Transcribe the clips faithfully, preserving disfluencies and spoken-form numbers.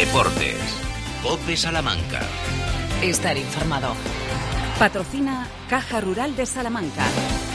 Deportes. COPE Salamanca. Estar informado. Patrocina Caja Rural de Salamanca.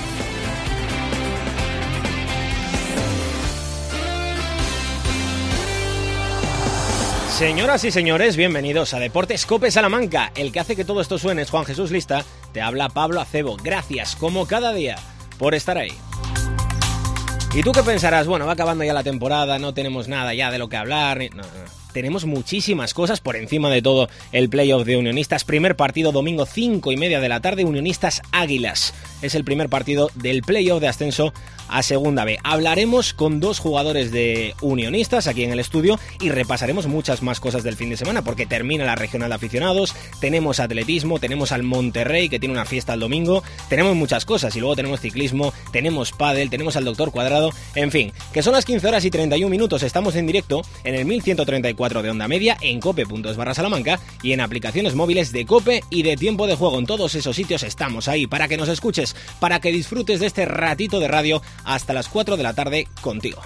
Señoras y señores, bienvenidos a Deportes COPE Salamanca. El que hace que todo esto suene es Juan Jesús Lista. Te habla Pablo Acebo. Gracias, como cada día, por estar ahí. ¿Y tú qué pensarás? Bueno, va acabando ya la temporada, no tenemos nada ya de lo que hablar. No, no. Tenemos muchísimas cosas, por encima de todo el playoff de Unionistas. Primer partido, domingo, cinco y media de la tarde, Unionistas Águilas. Es el primer partido del playoff de ascenso a Segunda B. Hablaremos con dos jugadores de Unionistas aquí en el estudio y repasaremos muchas más cosas del fin de semana, porque termina la regional de aficionados, tenemos atletismo, tenemos al Monterrey que tiene una fiesta el domingo, tenemos muchas cosas y luego tenemos ciclismo, tenemos pádel, tenemos al Doctor Cuadrado, en fin, que son las quince horas y treinta y un minutos, estamos en directo en el mil ciento treinta y cuatro de onda media, en cope punto es barra Salamanca y en aplicaciones móviles de COPE y de Tiempo de Juego. En todos esos sitios estamos ahí para que nos escuches, para que disfrutes de este ratito de radio hasta las cuatro de la tarde contigo.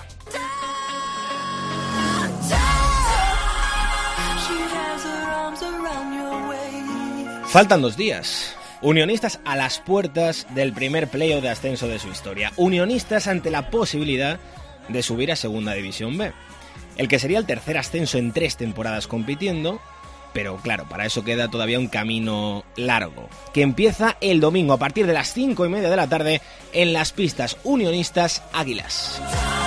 Faltan dos días. Unionistas a las puertas del primer playoff de ascenso de su historia. Unionistas ante la posibilidad de subir a Segunda División B. El que sería el tercer ascenso en tres temporadas compitiendo. Pero claro, para eso queda todavía un camino largo, que empieza el domingo a partir de las cinco y media de la tarde en las pistas Unionistas Águilas.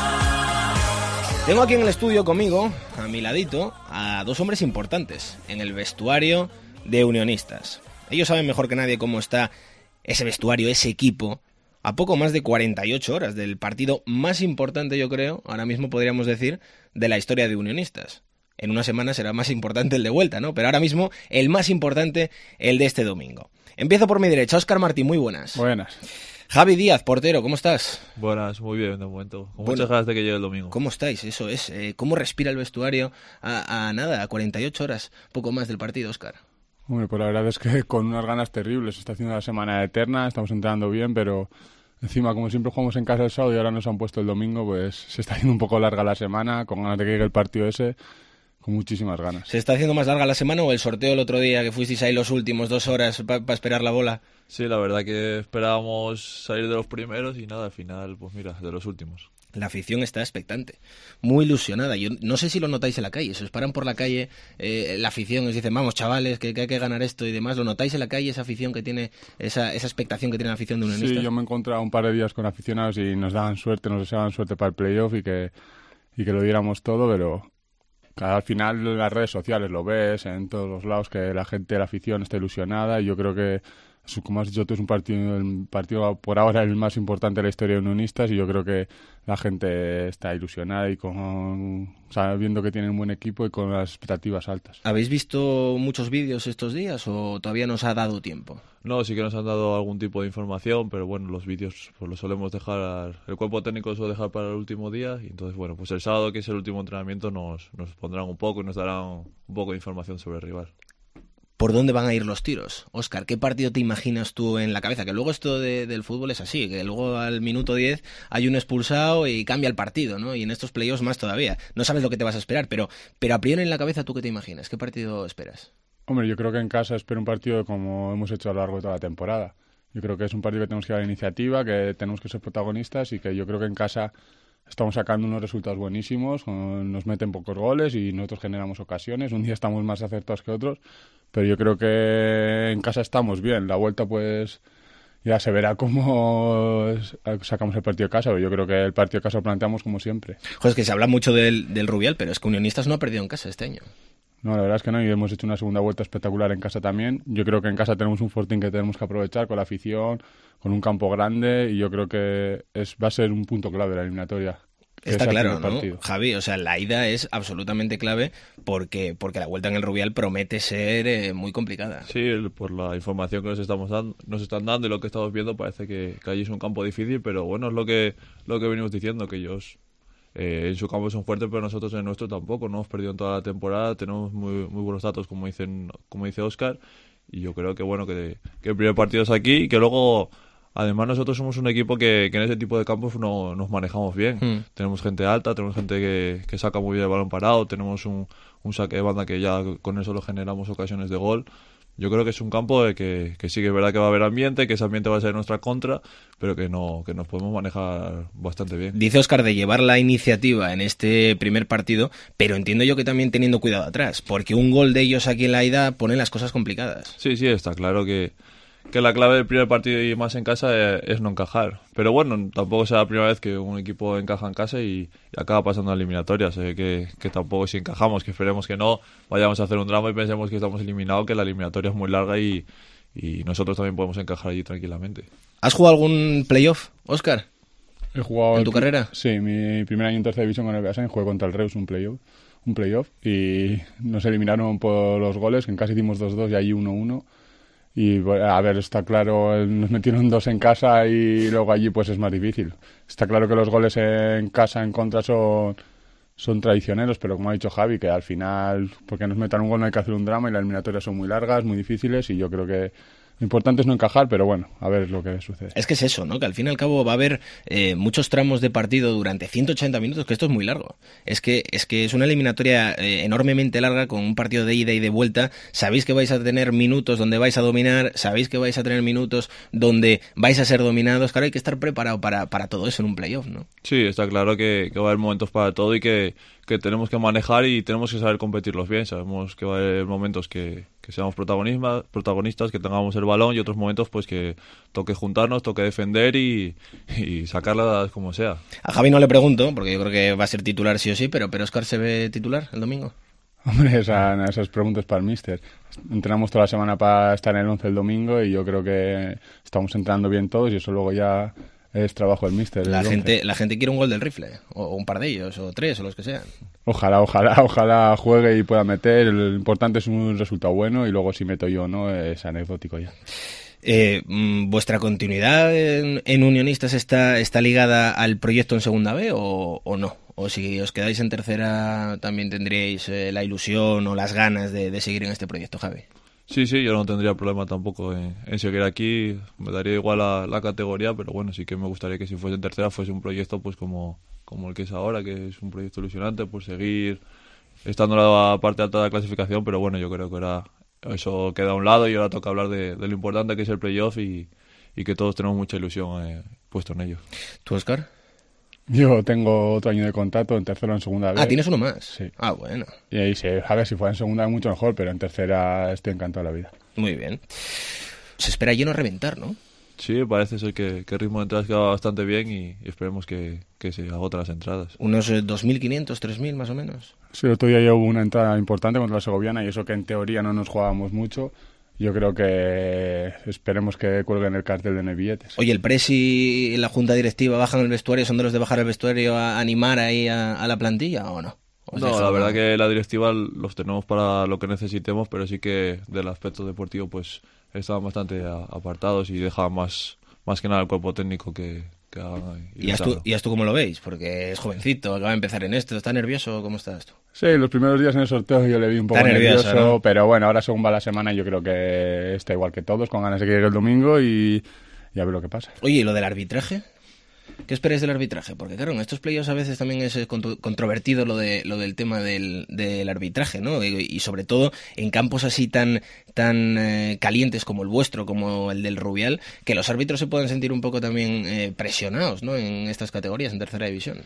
Tengo aquí en el estudio conmigo, a mi ladito, a dos hombres importantes en el vestuario de Unionistas. Ellos saben mejor que nadie cómo está ese vestuario, ese equipo, a poco más de cuarenta y ocho horas del partido más importante, yo creo, ahora mismo podríamos decir, de la historia de Unionistas. En una semana será más importante el de vuelta, ¿no? Pero ahora mismo el más importante, el de este domingo. Empiezo por mi derecha, Óscar Martín, muy buenas. Buenas. Javi Díaz, portero, ¿cómo estás? Buenas, muy bien de momento. Con bueno, muchas ganas de que llegue el domingo. ¿Cómo estáis? Eso es. Eh, ¿Cómo respira el vestuario a, a nada, a cuarenta y ocho horas, poco más del partido, Óscar? Hombre, pues la verdad es que con unas ganas terribles. Se está haciendo la semana eterna, estamos entrenando bien, pero encima, como siempre jugamos en casa el sábado y ahora nos han puesto el domingo, pues se está haciendo un poco larga la semana, con ganas de que llegue el partido ese. Con muchísimas ganas. ¿Se está haciendo más larga la semana o el sorteo el otro día que fuisteis ahí los últimos dos horas para pa esperar la bola? Sí, la verdad que esperábamos salir de los primeros y nada, al final, pues mira, de los últimos. La afición está expectante, muy ilusionada. Yo no sé si lo notáis en la calle, se os paran por la calle, eh, la afición os dicen, vamos chavales, que, que hay que ganar esto y demás. ¿Lo notáis en la calle, esa afición que tiene, esa, esa expectación que tiene la afición de Unionistas? Sí, yo me he encontrado un par de días con aficionados y nos daban suerte, nos deseaban suerte para el playoff y que, y que lo diéramos todo, pero al final en las redes sociales lo ves, en todos los lados, que la gente, la afición está ilusionada y yo creo que, como has dicho tú, es un partido, el partido por ahora el más importante de la historia de Unionistas y yo creo que la gente está ilusionada y con, sabiendo que tienen un buen equipo y con las expectativas altas. ¿Habéis visto muchos vídeos estos días o todavía nos ha dado tiempo? No, sí que nos han dado algún tipo de información, pero bueno, los vídeos pues los solemos dejar, el cuerpo técnico los suele dejar para el último día y entonces bueno, pues el sábado, que es el último entrenamiento, nos, nos pondrán un poco y nos darán un poco de información sobre el rival. ¿Por dónde van a ir los tiros? Óscar, ¿qué partido te imaginas tú en la cabeza? Que luego esto de, del fútbol es así, que luego al minuto diez hay un expulsado y cambia el partido, ¿no? Y en estos playoffs más todavía. No sabes lo que te vas a esperar, pero, pero a priori en la cabeza, ¿tú qué te imaginas? ¿Qué partido esperas? Hombre, yo creo que en casa espero un partido como hemos hecho a lo largo de toda la temporada. Yo creo que es un partido que tenemos que dar iniciativa, que tenemos que ser protagonistas y que yo creo que en casa estamos sacando unos resultados buenísimos, nos meten pocos goles y nosotros generamos ocasiones. Un día estamos más acertados que otros, pero yo creo que en casa estamos bien. La vuelta pues ya se verá cómo sacamos el partido de casa, pero yo creo que el partido de casa lo planteamos como siempre. Joder, es que se habla mucho del, del Rubial, pero es que Unionistas no ha perdido en casa este año. No, la verdad es que no, y hemos hecho una segunda vuelta espectacular en casa también. Yo creo que en casa tenemos un fortín que tenemos que aprovechar con la afición, con un campo grande, y yo creo que es va a ser un punto clave de la eliminatoria. Está claro, ¿no, Javi? O sea, la ida es absolutamente clave porque, porque la vuelta en el Rubial promete ser eh, muy complicada. Sí, por la información que nos estamos dando, nos están dando y lo que estamos viendo, parece que, que allí es un campo difícil, pero bueno, es lo que, lo que venimos diciendo, que ellos Eh, en su campo son fuertes, pero nosotros en el nuestro tampoco. No hemos perdido en toda la temporada, tenemos muy muy buenos datos, como dicen, como dice Óscar, y yo creo que bueno que, que el primer partido es aquí y que luego Además, nosotros somos un equipo que, que en ese tipo de campos no, nos manejamos bien. Mm. Tenemos gente alta, tenemos gente que, que saca muy bien el balón parado, tenemos un, un saque de banda que ya con eso lo generamos ocasiones de gol. Yo creo que es un campo de que, que sí que es verdad que va a haber ambiente, que ese ambiente va a ser en nuestra contra, pero que no que nos podemos manejar bastante bien. Dice Óscar de llevar la iniciativa en este primer partido, pero entiendo yo que también teniendo cuidado atrás, porque un gol de ellos aquí en la ida pone las cosas complicadas. Sí, sí, está claro que, que la clave del primer partido y más en casa es, es no encajar. Pero bueno, tampoco será la primera vez que un equipo encaja en casa y, y acaba pasando a eliminatorias. Eh, que, que tampoco si encajamos, que esperemos que no, vayamos a hacer un drama y pensemos que estamos eliminados, que la eliminatoria es muy larga y, y nosotros también podemos encajar allí tranquilamente. ¿Has jugado algún playoff, Óscar? He jugado ¿En tu carrera? Sí, mi primer año en tercera división con el Beasain jugué contra el Reus un playoff, un playoff y nos eliminaron por los goles, que en casa hicimos dos dos y allí uno uno. Y a ver, está claro, nos metieron dos en casa y luego allí pues es más difícil. Está claro que los goles en casa, en contra, son, son traicioneros, pero como ha dicho Javi, que al final, porque nos metan un gol no hay que hacer un drama y las eliminatorias son muy largas, muy difíciles y yo creo que lo importante es no encajar, pero bueno, a ver lo que sucede. Es que es eso, ¿no? Que al fin y al cabo va a haber eh, muchos tramos de partido durante ciento ochenta minutos, que esto es muy largo. Es que es que es una eliminatoria eh, enormemente larga con un partido de ida y de vuelta. Sabéis que vais a tener minutos donde vais a dominar, sabéis que vais a tener minutos donde vais a ser dominados. Claro, hay que estar preparado para, para todo eso en un playoff, ¿no? Sí, está claro que, que va a haber momentos para todo y que, que tenemos que manejar y tenemos que saber competirlos bien. Sabemos que va a haber momentos que, que seamos protagonistas, protagonistas, que tengamos el balón y otros momentos pues que toque juntarnos, toque defender y, y sacarlas como sea. A Javi no le pregunto, porque yo creo que va a ser titular sí o sí, pero, pero ¿Óscar se ve titular el domingo? Hombre, esa, esas preguntas para el míster. Entrenamos toda la semana para estar en el once el domingo y yo creo que estamos entrenando bien todos y eso luego ya es trabajo del míster. La gente, la gente quiere un gol del rifle, o un par de ellos, o tres, o los que sean. Ojalá, ojalá, ojalá juegue y pueda meter. Lo importante es un resultado bueno y luego si meto yo o no es anecdótico ya. Eh, ¿Vuestra continuidad en, en Unionistas está, está ligada al proyecto en Segunda B o, o no? O si os quedáis en tercera también tendríais eh, la ilusión o las ganas de, de seguir en este proyecto, Javi. Sí, sí, yo no tendría problema tampoco en, en seguir aquí, me daría igual la, la categoría, pero bueno, sí que me gustaría que si fuese en tercera fuese un proyecto pues como, como el que es ahora, que es un proyecto ilusionante, pues seguir estando en la parte alta de la clasificación, pero bueno, yo creo que ahora eso queda a un lado y ahora toca hablar de, de lo importante que es el playoff y, y que todos tenemos mucha ilusión eh, puesto en ello. ¿Tú, Óscar? Yo tengo otro año de contrato en tercera o en segunda B. Ah, ¿tienes uno más? Sí. Ah, bueno. Y ahí sí, a ver, si fuera en segunda mucho mejor, pero en tercera estoy encantado de la vida. Muy bien. Se espera lleno a reventar, ¿no? Sí, parece ser que, que el ritmo de entradas queda bastante bien y esperemos que, que se agoten las entradas. ¿Unos dos mil quinientos, tres mil más o menos? Sí, el otro día ya hubo una entrada importante contra la Segoviana y eso que en teoría no nos jugábamos mucho. Yo creo que esperemos que cuelguen el cartel de no hay billetes. Oye, ¿el Presi y la junta directiva bajan el vestuario? ¿Son de los de bajar el vestuario a animar ahí a, a la plantilla o no? No, la verdad que la directiva los tenemos para lo que necesitemos, pero sí que del aspecto deportivo pues estaban bastante a, apartados y dejaban más, más que nada el cuerpo técnico que, que hagan. ¿Y tú, ¿Y tú cómo lo veis? Porque es jovencito, acaba de empezar en esto. ¿Está nervioso? ¿Cómo estás tú? Sí, los primeros días en el sorteo yo le vi un poco nervioso, nervioso ¿no? Pero bueno, ahora según va la semana yo creo que está igual que todos, con ganas de que llegue el domingo y, y a ver lo que pasa. Oye, ¿y lo del arbitraje? ¿Qué esperáis del arbitraje? Porque claro, en estos playoffs a veces también es controvertido lo de lo del tema del, del arbitraje, ¿no? Y, y sobre todo en campos así tan tan eh, calientes como el vuestro, como el del Rubial, que los árbitros se pueden sentir un poco también eh, presionados, ¿no? En estas categorías, en tercera división.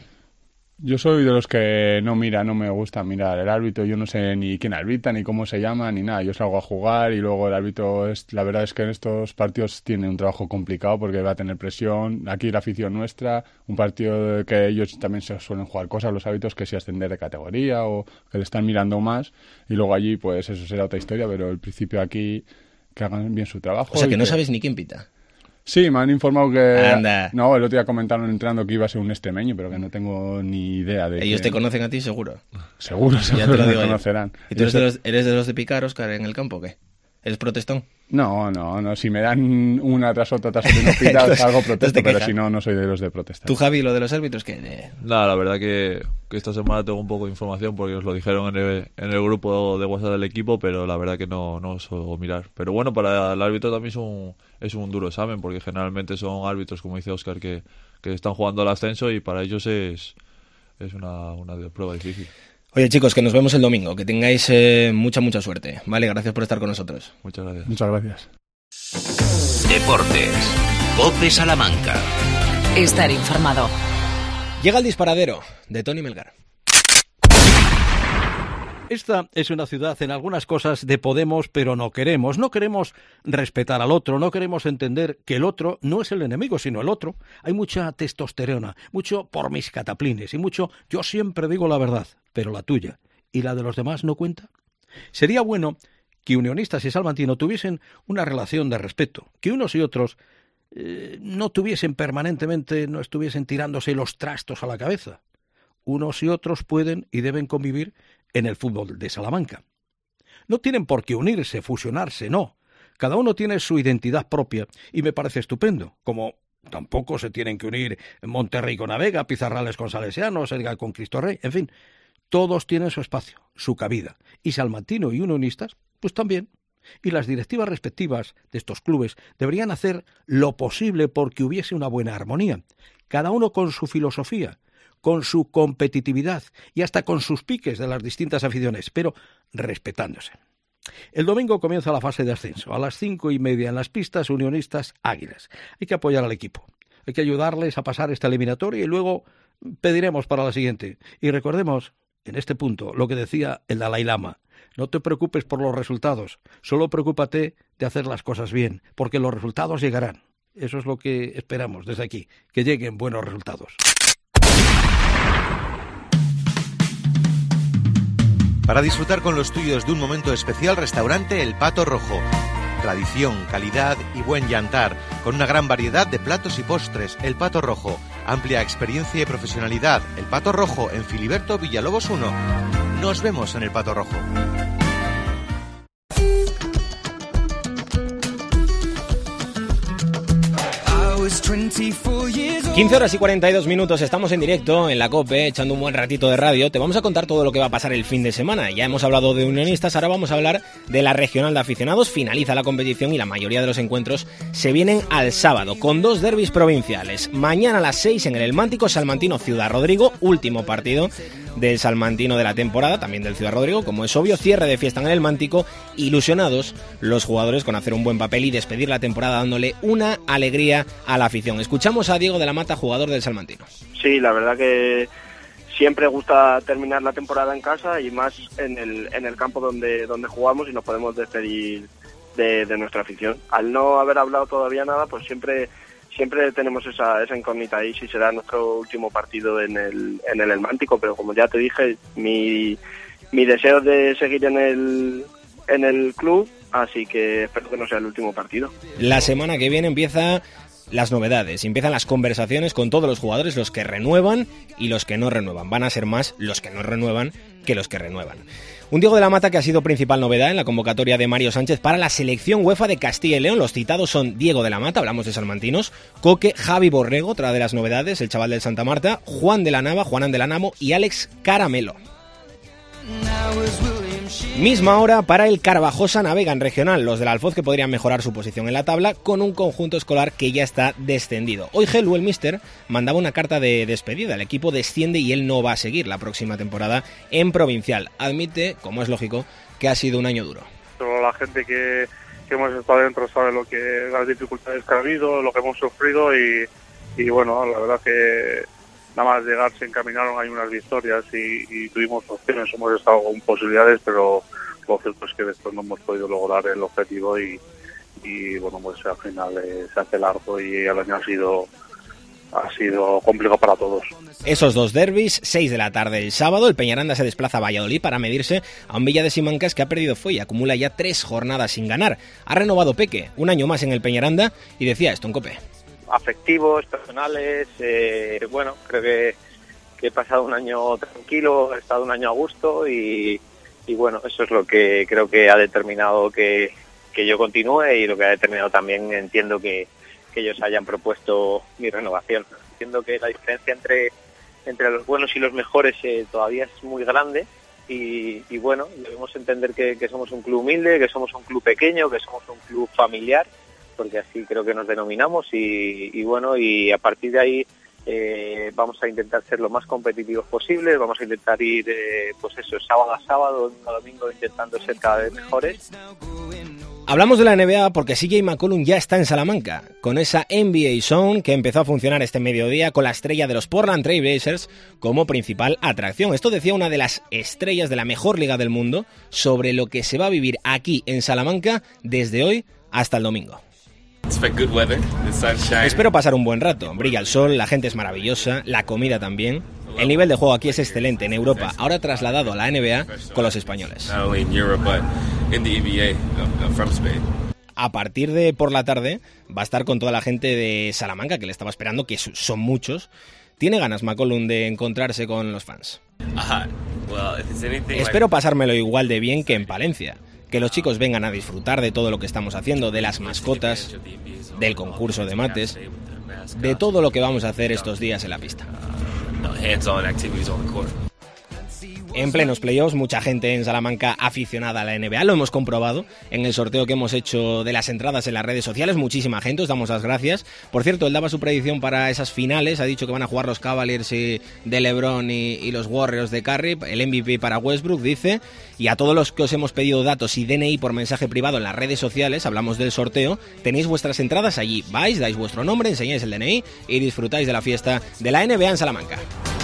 Yo soy de los que no mira, no me gusta mirar el árbitro, yo no sé ni quién arbitra, ni cómo se llama, ni nada, yo salgo a jugar y luego el árbitro, es, la verdad es que en estos partidos tiene un trabajo complicado porque va a tener presión, aquí la afición nuestra, un partido que ellos también se suelen jugar cosas, los árbitros, que si ascender de categoría o que le están mirando más y luego allí pues eso será otra historia, pero el principio aquí que hagan bien su trabajo. O sea que no que... sabes ni quién pita. Sí, me han informado que... Anda. No, el otro día comentaron entrando que iba a ser un extremeño, pero que no tengo ni idea de... Ellos que... te conocen a ti, seguro. Seguro, seguro ya te lo que digo me conocerán. ¿Y tú eres de, los, eres de los de picar, Óscar, en el campo o qué? ¿Eres protestón? No, no, no. Si me dan una tras otra tras otra, no pitas, algo protesto, pero si no, no soy de los de protestar. ¿Tú, Javi, lo de los árbitros qué? De... Nada, la verdad que, que esta semana tengo un poco de información porque os lo dijeron en el, en el grupo de WhatsApp del equipo, pero la verdad que no, no os suelo mirar. Pero bueno, para el árbitro también es un, es un duro examen porque generalmente son árbitros, como dice Óscar, que, que están jugando al ascenso y para ellos es, es una, una prueba difícil. Oye, chicos, que nos vemos el domingo, que tengáis eh, mucha, mucha suerte. Vale, gracias por estar con nosotros. Muchas gracias. Muchas gracias. Deportes. COPE Salamanca. Estar informado. Llega el disparadero de Tony Melgar. Esta es una ciudad en algunas cosas de Podemos, pero no queremos. No queremos respetar al otro, no queremos entender que el otro no es el enemigo, sino el otro. Hay mucha testosterona, mucho por mis cataplines y mucho yo siempre digo la verdad, pero la tuya y la de los demás no cuenta. Sería bueno que Unionistas y Salmantino tuviesen una relación de respeto, que unos y otros eh, no tuviesen permanentemente, no estuviesen tirándose los trastos a la cabeza. Unos y otros pueden y deben convivir en el fútbol de Salamanca. No tienen por qué unirse, fusionarse, no. Cada uno tiene su identidad propia y me parece estupendo, como tampoco se tienen que unir Monterrey con Avega, Pizarrales con Salesianos, Edgar con Cristo Rey, en fin, todos tienen su espacio, su cabida, y Salmantino y Unionistas, pues también. Y las directivas respectivas de estos clubes deberían hacer lo posible porque hubiese una buena armonía, cada uno con su filosofía, con su competitividad y hasta con sus piques de las distintas aficiones, pero respetándose. El domingo comienza la fase de ascenso. A las cinco y media en las pistas, Unionistas Águilas. Hay que apoyar al equipo. Hay que ayudarles a pasar esta eliminatoria y luego pediremos para la siguiente. Y recordemos, en este punto, lo que decía el Dalai Lama. No te preocupes por los resultados, solo preocúpate de hacer las cosas bien, porque los resultados llegarán. Eso es lo que esperamos desde aquí, que lleguen buenos resultados. Para disfrutar con los tuyos de un momento especial, restaurante El Pato Rojo. Tradición, calidad y buen yantar, con una gran variedad de platos y postres. El Pato Rojo, amplia experiencia y profesionalidad. El Pato Rojo, en Filiberto Villalobos uno. Nos vemos en El Pato Rojo. quince horas y cuarenta y dos minutos, estamos en directo en la COPE, echando un buen ratito de radio. Te vamos a contar todo lo que va a pasar el fin de semana. Ya hemos hablado de Unionistas, ahora vamos a hablar de la regional de aficionados. Finaliza la competición y la mayoría de los encuentros se vienen al sábado, con dos derbis provinciales. Mañana a las seis en el Elmántico, Salmantino Ciudad Rodrigo, último partido del salmantino de la temporada, también del Ciudad Rodrigo, como es obvio, cierre de fiesta en el Elmántico, ilusionados los jugadores con hacer un buen papel y despedir la temporada dándole una alegría a la afición. Escuchamos a Diego de la Mata, jugador del salmantino. Sí, la verdad que siempre gusta terminar la temporada en casa y más en el, en el campo donde, donde jugamos y nos podemos despedir de, de nuestra afición. Al no haber hablado todavía nada, pues siempre siempre tenemos esa, esa incógnita ahí si será nuestro último partido en el, en el Elmántico, pero como ya te dije, mi, mi deseo es de seguir en el, en el club, así que espero que no sea el último partido. La semana que viene empieza las novedades, empiezan las conversaciones con todos los jugadores, los que renuevan y los que no renuevan. Van a ser más los que no renuevan que los que renuevan. Un Diego de la Mata que ha sido principal novedad en la convocatoria de Mario Sánchez para la selección UEFA de Castilla y León. Los citados son Diego de la Mata, hablamos de salmantinos, Coque, Javi Borrego, otra de las novedades, el chaval del Santa Marta, Juan de la Nava, Juanán de la Namo y Alex Caramelo. Misma hora para el Carvajosa Navega en regional, los del Alfoz que podrían mejorar su posición en la tabla con un conjunto escolar que ya está descendido. Hoy Gelu, el míster, mandaba una carta de despedida, el equipo desciende y él no va a seguir la próxima temporada en provincial. Admite, como es lógico, que ha sido un año duro. Solo la gente que, que hemos estado dentro sabe lo que las dificultades que ha habido, lo que hemos sufrido y, y bueno, la verdad que nada más llegar se encaminaron, hay unas victorias y, y tuvimos opciones, hemos estado con posibilidades, pero lo cierto es que después no hemos podido lograr el objetivo y, y bueno, pues al final eh, se hace largo y el año ha sido ha sido complicado para todos. Esos dos derbis, seis de la tarde el sábado, el Peñaranda se desplaza a Valladolid para medirse a un Villa de Simancas que ha perdido fuelle y acumula ya tres jornadas sin ganar. Ha renovado Peque, un año más en el Peñaranda, y decía esto en COPE. Afectivos, personales, eh, bueno, creo que, que he pasado un año tranquilo, he estado un año a gusto y, y bueno, eso es lo que creo que ha determinado que, que yo continúe y lo que ha determinado también, entiendo que, que ellos hayan propuesto mi renovación. Entiendo que la diferencia entre, entre los buenos y los mejores eh, todavía es muy grande y, y bueno, debemos entender que, que somos un club humilde, que somos un club pequeño, que somos un club familiar, porque así creo que nos denominamos y, y bueno, y a partir de ahí eh, vamos a intentar ser lo más competitivos posible, vamos a intentar ir, eh, pues eso, sábado a sábado, domingo a domingo, intentando ser cada vez mejores. Hablamos de la N B A porque C J McCollum ya está en Salamanca, con esa N B A Zone que empezó a funcionar este mediodía con la estrella de los Portland Trail Blazers como principal atracción. Esto decía una de las estrellas de la mejor liga del mundo sobre lo que se va a vivir aquí en Salamanca desde hoy hasta el domingo. Espero pasar un buen rato. Brilla el sol, la gente es maravillosa, la comida también. El nivel de juego aquí es excelente en Europa, ahora trasladado a la N B A con los españoles. A partir de por la tarde va a estar con toda la gente de Salamanca que le estaba esperando, que son muchos. Tiene ganas McCollum de encontrarse con los fans. Espero pasármelo igual de bien que en Palencia. Que los chicos vengan a disfrutar de todo lo que estamos haciendo, de las mascotas, del concurso de mates, de todo lo que vamos a hacer estos días en la pista. En plenos playoffs, mucha gente en Salamanca aficionada a la N B A, lo hemos comprobado en el sorteo que hemos hecho de las entradas en las redes sociales, muchísima gente, os damos las gracias. Por cierto, él daba su predicción para esas finales, ha dicho que van a jugar los Cavaliers y, de LeBron y, y los Warriors de Curry, el M V P para Westbrook, dice, y a todos los que os hemos pedido datos y D N I por mensaje privado en las redes sociales, hablamos del sorteo, tenéis vuestras entradas allí, vais, dais vuestro nombre, enseñáis el D N I y disfrutáis de la fiesta de la N B A en Salamanca.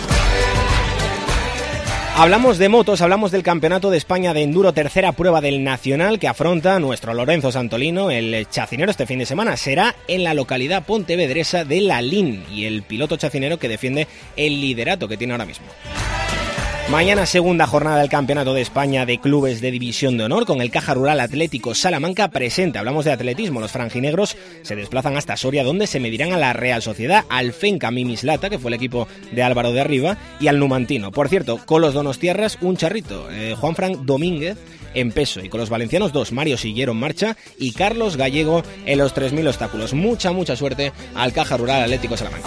Hablamos de motos, hablamos del Campeonato de España de Enduro, tercera prueba del Nacional que afronta nuestro Lorenzo Santolino, el chacinero, este fin de semana. Será en la localidad pontevedresa de Lalín y el piloto chacinero que defiende el liderato que tiene ahora mismo. Mañana segunda jornada del Campeonato de España de Clubes de División de Honor con el Caja Rural Atlético Salamanca presente. Hablamos de atletismo. Los franjinegros se desplazan hasta Soria donde se medirán a la Real Sociedad, al Fenca Mimislata, que fue el equipo de Álvaro de Arriba, y al Numantino. Por cierto, con los donostiarras un charrito. Eh, Juan Frank Domínguez en peso y con los valencianos dos, Mario Sillero en marcha y Carlos Gallego en los tres mil obstáculos. Mucha, mucha suerte al Caja Rural Atlético Salamanca.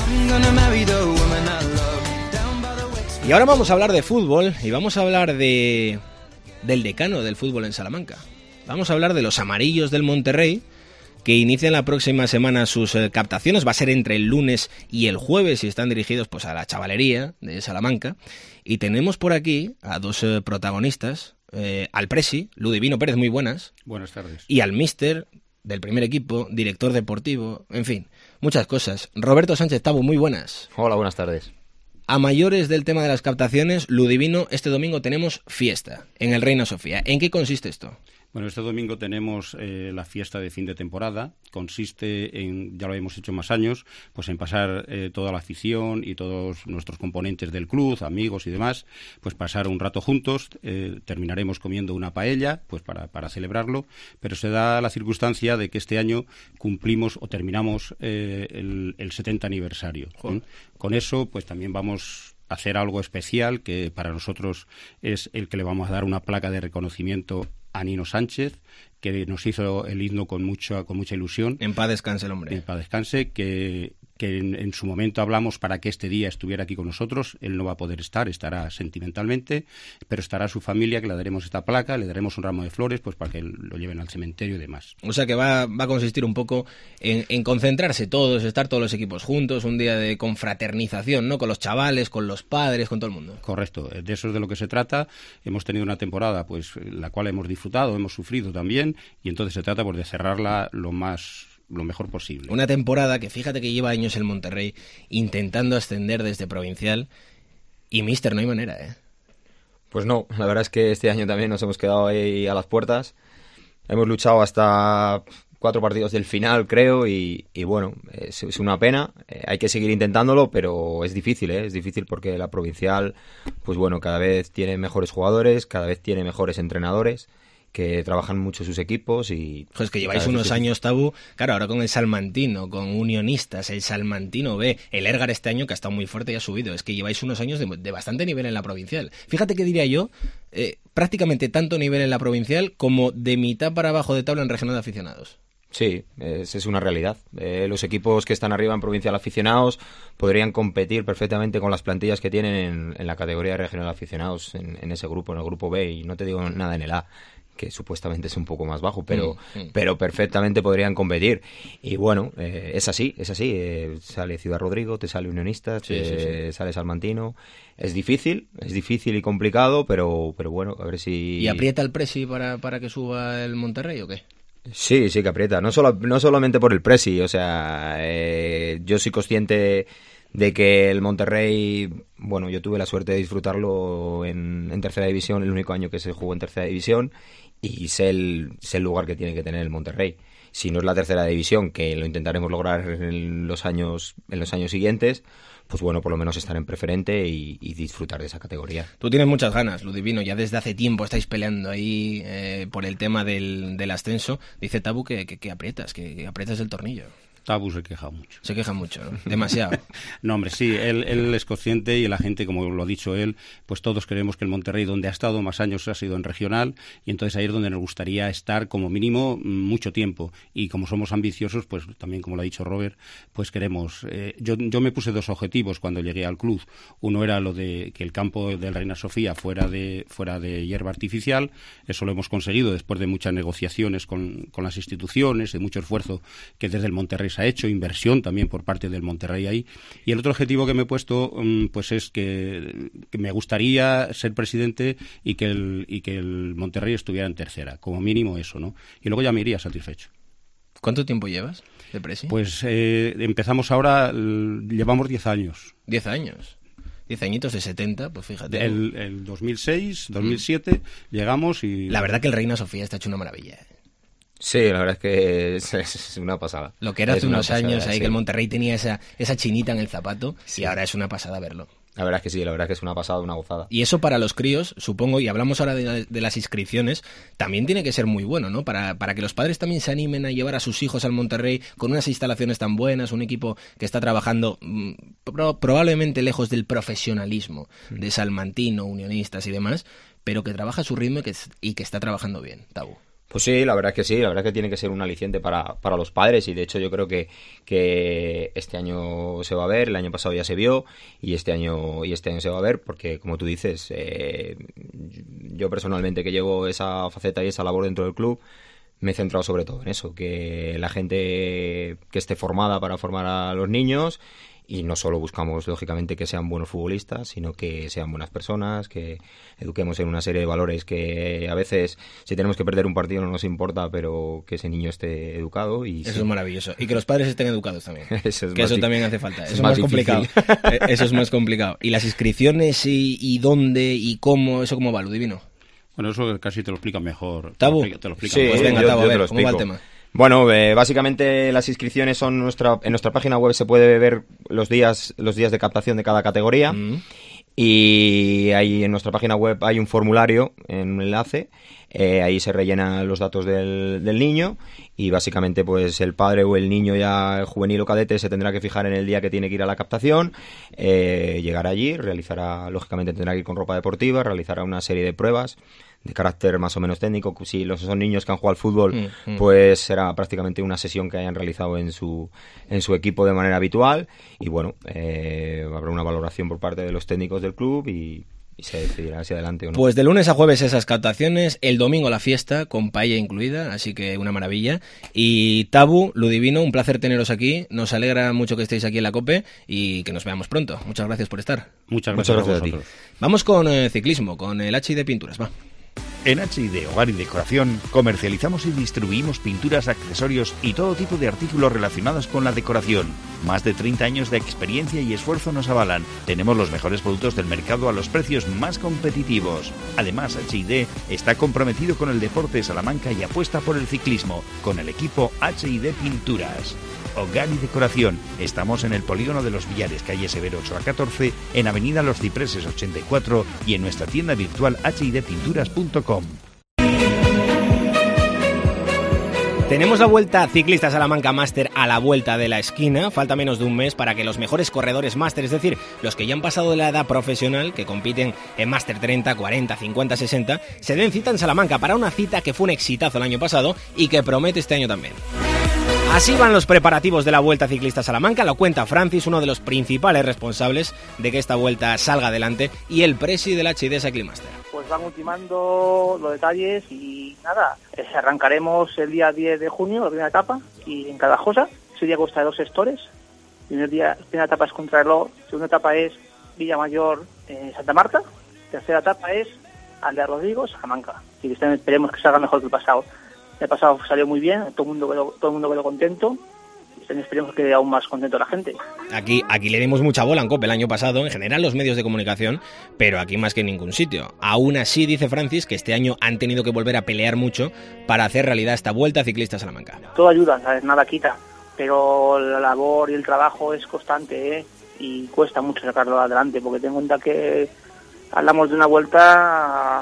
Y ahora vamos a hablar de fútbol y vamos a hablar de del decano del fútbol en Salamanca. Vamos a hablar de los amarillos del Monterrey, que inician la próxima semana sus eh, captaciones. Va a ser entre el lunes y el jueves y están dirigidos pues a la chavalería de Salamanca. Y tenemos por aquí a dos eh, protagonistas, eh, al Presi, Ludivino Pérez, muy buenas. Buenas tardes. Y al Míster del primer equipo, director deportivo, en fin, muchas cosas. Roberto Sánchez Tabo, muy buenas. Hola, buenas tardes. A mayores del tema de las captaciones, Ludivino, este domingo tenemos fiesta en el Reina Sofía. ¿En qué consiste esto? Bueno, este domingo tenemos eh, la fiesta de fin de temporada. Consiste en, ya lo hemos hecho más años, pues en pasar eh, toda la afición y todos nuestros componentes del club, amigos y demás, pues pasar un rato juntos. Eh, terminaremos comiendo una paella, pues para, para celebrarlo, pero se da la circunstancia de que este año cumplimos o terminamos eh, el, el setenta aniversario. ¿eh? Con eso, pues también vamos a hacer algo especial, que para nosotros es el que le vamos a dar una placa de reconocimiento a Nino Sánchez, que nos hizo el himno con mucha con mucha ilusión. En paz descanse el hombre. En paz descanse, que, que en, en su momento hablamos para que este día estuviera aquí con nosotros. Él no va a poder estar, estará sentimentalmente, pero estará su familia, que le daremos esta placa, le daremos un ramo de flores, pues para que lo lleven al cementerio y demás. O sea que va, va a consistir un poco en, en concentrarse todos, estar todos los equipos juntos, un día de confraternización, ¿no? Con los chavales, con los padres, con todo el mundo. Correcto, de eso es de lo que se trata. Hemos tenido una temporada, pues, la cual hemos disfrutado, hemos sufrido también, y entonces se trata pues, de cerrarla lo más lo mejor posible. Una temporada que fíjate que lleva años el Monterrey intentando ascender desde provincial y míster, no hay manera, ¿eh? Pues no, la verdad es que este año también nos hemos quedado ahí a las puertas. Hemos luchado hasta cuatro partidos del final, creo, y, y bueno, es, es una pena. Eh, hay que seguir intentándolo, pero es difícil, ¿eh? Es difícil porque la provincial, pues bueno, cada vez tiene mejores jugadores, cada vez tiene mejores entrenadores, que trabajan mucho sus equipos y... Pues que lleváis unos años, Tabu, claro, ahora con el Salmantino, con Unionistas, el Salmantino B, el Ergar este año que ha estado muy fuerte y ha subido, es que lleváis unos años de, de bastante nivel en la provincial. Fíjate que diría yo, eh, prácticamente tanto nivel en la provincial como de mitad para abajo de tabla en regional de aficionados. Sí, es, es una realidad. Eh, los equipos que están arriba en provincial aficionados podrían competir perfectamente con las plantillas que tienen en, en la categoría de regional aficionados, en, en ese grupo, en el grupo B, y no te digo nada en el A, que supuestamente es un poco más bajo, pero mm, mm. pero perfectamente podrían competir. Y bueno, eh, es así, es así. Eh, sale Ciudad Rodrigo, te sale Unionistas, sí, te sí, sí. sale Salmantino. Es difícil, es difícil y complicado, pero pero bueno, a ver si... ¿Y aprieta el presi para, para que suba el Monterrey o qué? Sí, sí que aprieta. No, solo, no solamente por el presi, o sea, eh, yo soy consciente de que el Monterrey, bueno, yo tuve la suerte de disfrutarlo en, en tercera división, el único año que se jugó en tercera división, y sé el, sé el lugar que tiene que tener el Monterrey. Si no es la tercera división, que lo intentaremos lograr en los años, en los años siguientes, pues bueno, por lo menos estar en preferente y, y disfrutar de esa categoría. Tú tienes muchas ganas, Ludivino, ya desde hace tiempo estáis peleando ahí eh, por el tema del, del ascenso. Dice Tabu que, que, que aprietas, que, que aprietas el tornillo. Tabu se queja mucho. Se queja mucho, ¿no? Demasiado. No, hombre, sí, él, él es consciente y la gente, como lo ha dicho él, pues todos creemos que el Monterrey, donde ha estado más años, ha sido en regional, y entonces ahí es donde nos gustaría estar como mínimo mucho tiempo. Y como somos ambiciosos, pues también, como lo ha dicho Robert, pues queremos... Eh, yo, yo me puse dos objetivos cuando llegué al club. Uno era lo de que el campo del Reina Sofía fuera de, fuera de hierba artificial. Eso lo hemos conseguido después de muchas negociaciones con, con las instituciones, de mucho esfuerzo que desde el Monterrey ha hecho, inversión también por parte del Monterrey ahí. Y el otro objetivo que me he puesto pues es que, que me gustaría ser presidente y que el y que el Monterrey estuviera en tercera, como mínimo eso, ¿no? Y luego ya me iría satisfecho. ¿Cuánto tiempo llevas de presi? Pues eh, empezamos ahora, llevamos diez años. ¿diez años? diez añitos de setenta, pues fíjate. El, el dos mil seis, dos mil siete, mm. llegamos y... La verdad que el Reina Sofía está hecho una maravilla, ¿eh? Sí, la verdad es que es, es una pasada. Lo que era es hace unos pasada, años ahí sí. que el Monterrey tenía esa, esa chinita en el zapato, sí. Y ahora es una pasada verlo. La verdad es que sí, la verdad es que es una pasada, una gozada. Y eso para los críos, supongo, y hablamos ahora de, de las inscripciones, también tiene que ser muy bueno, ¿no? Para, para que los padres también se animen a llevar a sus hijos al Monterrey con unas instalaciones tan buenas, un equipo que está trabajando mmm, pro, probablemente lejos del profesionalismo de Salmantino, Unionistas y demás, pero que trabaja a su ritmo y que, y que está trabajando bien, Tabu. Pues sí, la verdad es que sí, la verdad es que tiene que ser un aliciente para, para los padres y de hecho yo creo que, que este año se va a ver, el año pasado ya se vio y este año y este año se va a ver porque como tú dices, eh, yo personalmente que llevo esa faceta y esa labor dentro del club, me he centrado sobre todo en eso, que la gente que esté formada para formar a los niños. Y no solo buscamos, lógicamente, que sean buenos futbolistas, sino que sean buenas personas, que eduquemos en una serie de valores que a veces, si tenemos que perder un partido, no nos importa, pero que ese niño esté educado. Y eso sí. es maravilloso. Y que los padres estén educados también. Eso es que eso di- también hace falta. Eso es más, más complicado. Eso es más complicado. ¿Y las inscripciones y, y dónde y cómo? ¿Eso cómo va, Ludivino? Bueno, eso casi te lo explica mejor. ¿Tabu? Te lo explica, te lo explica Sí, mejor. Pues venga, yo- Tabu, yo a te ver, lo ¿cómo va el explico. tema? Bueno, eh, básicamente las inscripciones son nuestra en nuestra página web se puede ver los días los días de captación de cada categoría Mm. y ahí en nuestra página web hay un formulario en un enlace, eh, ahí se rellenan los datos del, del niño y básicamente pues el padre o el niño ya juvenil o cadete se tendrá que fijar en el día que tiene que ir a la captación, eh, llegar allí, realizará, lógicamente tendrá que ir con ropa deportiva, realizará una serie de pruebas de carácter más o menos técnico. Si los son niños que han jugado al fútbol, Mm, mm. pues será prácticamente una sesión que hayan realizado en su en su equipo de manera habitual y bueno, eh, habrá una valoración por parte de los técnicos del club y, y se decidirá si adelante o no. Pues de lunes a jueves esas captaciones, el domingo la fiesta, con paella incluida, así que una maravilla. Y Tabu, Ludivino, un placer teneros aquí, nos alegra mucho que estéis aquí en la COPE y que nos veamos pronto. Muchas gracias por estar. Muchas Muchas gracias, gracias a a ti. vosotros. Vamos con eh, ciclismo, con el H I D Pinturas, va. En H I D Hogar y Decoración comercializamos y distribuimos pinturas, accesorios y todo tipo de artículos relacionados con la decoración. Más de treinta años de experiencia y esfuerzo nos avalan. Tenemos los mejores productos del mercado a los precios más competitivos. Además, H I D está comprometido con el deporte de Salamanca y apuesta por el ciclismo, con el equipo H I D Pinturas. Hogar y Decoración. Estamos en el Polígono de los Villares, calle Severo ocho a catorce, en Avenida Los Cipreses ochenta y cuatro y en nuestra tienda virtual h i d pinturas punto com. Tenemos la Vuelta Ciclista Salamanca Máster a la vuelta de la esquina. Falta menos de un mes para que los mejores corredores máster, es decir, los que ya han pasado de la edad profesional, que compiten en Máster treinta, cuarenta, cincuenta, sesenta, se den cita en Salamanca para una cita que fue un exitazo el año pasado y que promete este año también. Así van los preparativos de la Vuelta Ciclista Salamanca, lo cuenta Francis, uno de los principales responsables de que esta vuelta salga adelante, y el presi del H I D Cycling Master. Pues van ultimando los detalles y nada, eh, arrancaremos el día diez de junio, la primera etapa, y en Cadajosa. Ese día consta de dos sectores. Primer día, la primera etapa es contrarreloj, segunda etapa es Villamayor, eh, Santa Marta, tercera etapa es Aldea Rodrigo, Salamanca. Y este año esperemos que salga mejor que el pasado. El pasado salió muy bien, todo el mundo quedó, todo el mundo quedó contento. Este año esperemos que quede aún más contento la gente. Aquí, aquí le dimos mucha bola en COPE el año pasado, en general los medios de comunicación, pero aquí más que en ningún sitio. Aún así, dice Francis, que este año han tenido que volver a pelear mucho para hacer realidad esta Vuelta Ciclista Salamanca. Todo ayuda, ¿sabes? Nada quita, pero la labor y el trabajo es constante, ¿eh? Y cuesta mucho sacarlo adelante, porque ten en cuenta que hablamos de una vuelta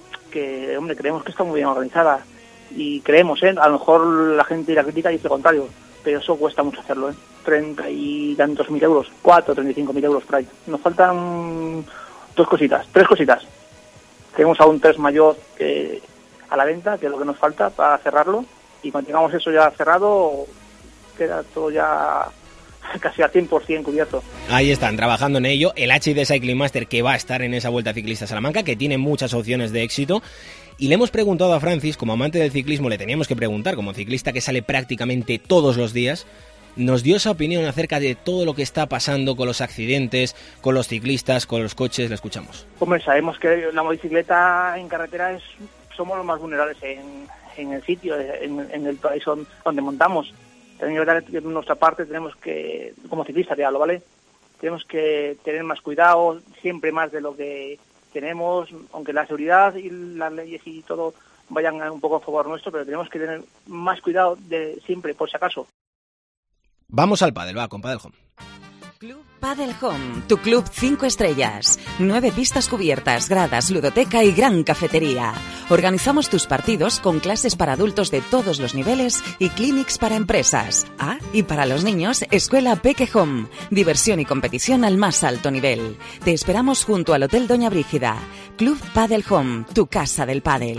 que, hombre, creemos que está muy bien organizada, y creemos, ¿eh? A lo mejor la gente y la crítica dice lo contrario, pero eso cuesta mucho hacerlo, ¿eh? Treinta y tantos mil euros, cuatro, treinta y cinco mil euros por ahí. Nos faltan dos cositas, tres cositas. Tenemos aún tres mayor que a la venta, que es lo que nos falta para cerrarlo, y cuando tengamos eso ya cerrado, queda todo ya casi al cien por ciento cubierto. Ahí están, trabajando en ello, el H I D Cycling Master, que va a estar en esa Vuelta Ciclista Salamanca, que tiene muchas opciones de éxito. Y le hemos preguntado a Francis, como amante del ciclismo le teníamos que preguntar, como ciclista que sale prácticamente todos los días, nos dio esa opinión acerca de todo lo que está pasando con los accidentes, con los ciclistas, con los coches. Le escuchamos. Hombre, sabemos que la bicicleta en carretera es somos los más vulnerables en, en el sitio, en, en el país donde montamos. También de nuestra parte tenemos que, como ciclistas, ya lo vale, tenemos que tener más cuidado, siempre más de lo que tenemos, aunque la seguridad y las leyes y todo vayan un poco a favor nuestro, pero tenemos que tener más cuidado de siempre, por si acaso. Vamos al pádel, va, con Padel Home. Club Padel Home, tu club cinco estrellas. Nueve pistas cubiertas, gradas, ludoteca y gran cafetería. Organizamos tus partidos con clases para adultos de todos los niveles y clinics para empresas. Ah, y para los niños, Escuela Peque Home. Diversión y competición al más alto nivel. Te esperamos junto al Hotel Doña Brígida. Club Padel Home, tu casa del pádel.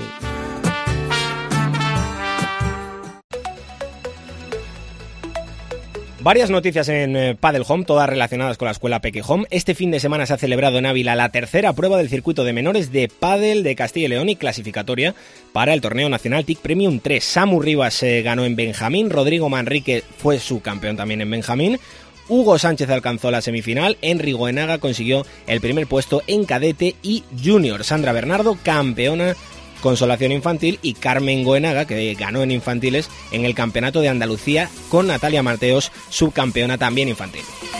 Varias noticias en eh, Padel Home, todas relacionadas con la escuela Peque Home. Este fin de semana se ha celebrado en Ávila la tercera prueba del circuito de menores de pádel de Castilla y León y clasificatoria para el torneo nacional TIC Premium tres. Samu Rivas eh, ganó en Benjamín, Rodrigo Manrique fue su campeón también en Benjamín, Hugo Sánchez alcanzó la semifinal, Henry Goenaga consiguió el primer puesto en cadete y junior. Sandra Bernardo, campeona Consolación Infantil, y Carmen Goenaga, que ganó en infantiles en el Campeonato de Andalucía con Natalia Mateos, subcampeona también infantil.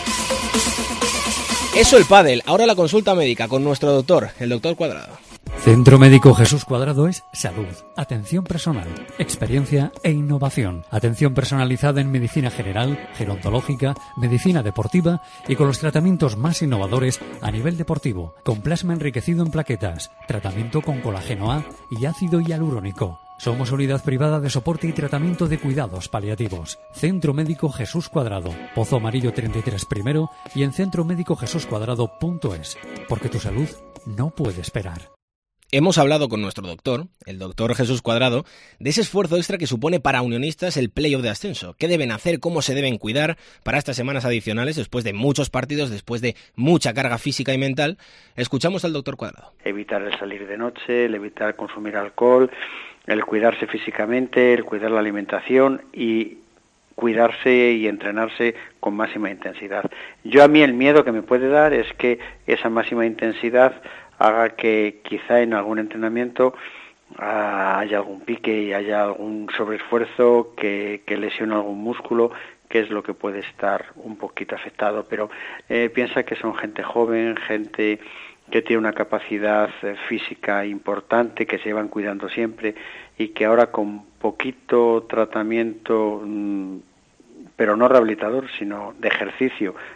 Eso el pádel. Ahora la consulta médica con nuestro doctor, el doctor Cuadrado. Centro Médico Jesús Cuadrado es salud, atención personal, experiencia e innovación. Atención personalizada en medicina general, gerontológica, medicina deportiva y con los tratamientos más innovadores a nivel deportivo, con plasma enriquecido en plaquetas, tratamiento con colágeno A y ácido hialurónico. Somos unidad privada de soporte y tratamiento de cuidados paliativos. Centro Médico Jesús Cuadrado, Pozo Amarillo treinta y tres primero y en centro médico jesús cuadrado punto es, porque tu salud no puede esperar. Hemos hablado con nuestro doctor, el doctor Jesús Cuadrado, de ese esfuerzo extra que supone para unionistas el playoff de ascenso. ¿Qué deben hacer? ¿Cómo se deben cuidar para estas semanas adicionales después de muchos partidos, después de mucha carga física y mental? Escuchamos al doctor Cuadrado. Evitar el salir de noche, el evitar consumir alcohol, el cuidarse físicamente, el cuidar la alimentación y cuidarse y entrenarse con máxima intensidad. Yo a mí el miedo que me puede dar es que esa máxima intensidad haga que quizá en algún entrenamiento uh, haya algún pique y haya algún sobreesfuerzo que, que lesione algún músculo, que es lo que puede estar un poquito afectado. Pero eh, piensa que son gente joven, gente que tiene una capacidad eh, física importante, que se llevan cuidando siempre y que ahora con poquito tratamiento, mmm, pero no rehabilitador, sino de ejercicio,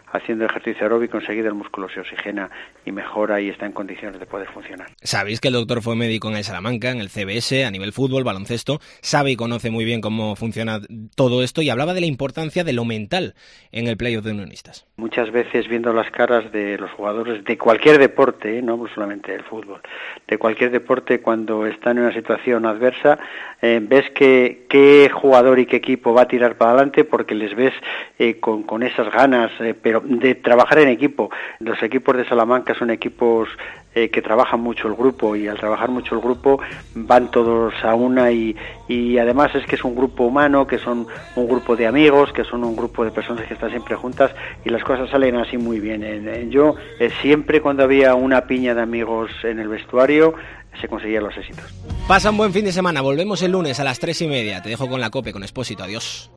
haciendo ejercicio aeróbico, enseguida el músculo se oxigena y mejora y está en condiciones de poder funcionar. Sabéis que el doctor fue médico en el Salamanca, en el C B S, a nivel fútbol, baloncesto, sabe y conoce muy bien cómo funciona todo esto y hablaba de la importancia de lo mental en el playoff de Unionistas. Muchas veces viendo las caras de los jugadores de cualquier deporte, ¿eh? no solamente el fútbol, de cualquier deporte cuando están en una situación adversa, eh, ves que qué jugador y qué equipo va a tirar para adelante porque les ves eh, con, con esas ganas, eh, pero de trabajar en equipo. Los equipos de Salamanca son equipos eh, que trabajan mucho el grupo y al trabajar mucho el grupo van todos a una y, y además es que es un grupo humano, que son un grupo de amigos, que son un grupo de personas que están siempre juntas y las cosas salen así muy bien. Yo eh, siempre cuando había una piña de amigos en el vestuario se conseguían los éxitos. Pasa un buen fin de semana, volvemos el lunes a las tres y media. Te dejo con la COPE, con Expósito, adiós.